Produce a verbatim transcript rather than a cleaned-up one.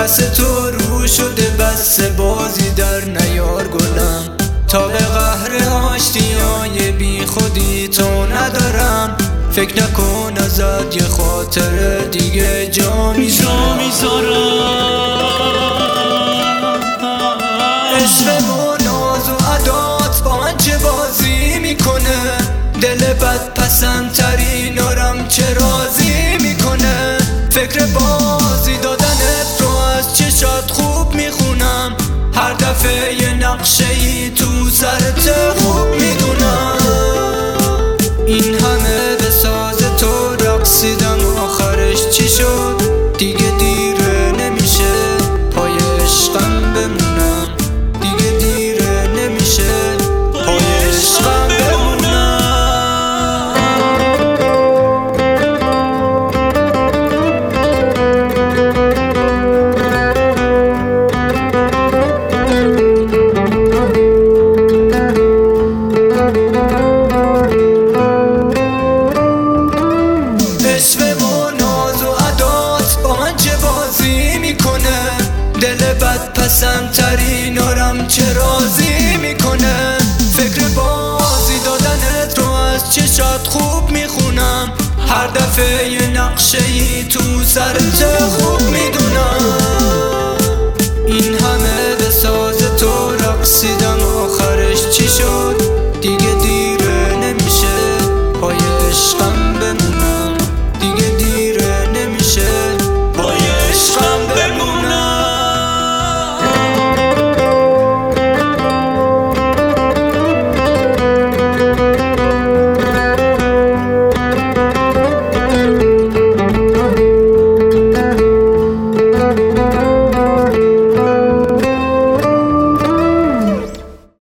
نفس تو رو شده بس بازی در نیار گلم. تا به قهر آشتیای بی خودی تو ندارم. فکر نکن ازت یه خاطر دیگه جا میذارم. عشق و ناز و عدات با من چه بازی میکنه. دل بد پسندترینارم چه راضی میکنه. فکر بازی دادنت رو از چشات خوب میخونم. هر دفعه یه نقشه ای تو سرت خوب میدونم. این همه به ساز تو رقصیدم آخرش چی شد؟ دیگه دیره نمیشه پای عشقم بمونم. دیگه دیره نمیشه پای عشقم بمونم. دل بد پسندترینارم چه راضی میکنه. فکر بازی دادنت رو از چشات خوب میخونم. هر دفعه یه نقشه ای تو سرت خوب میدونم. این همه به ساز تو رقصیدم آخرش چی شد؟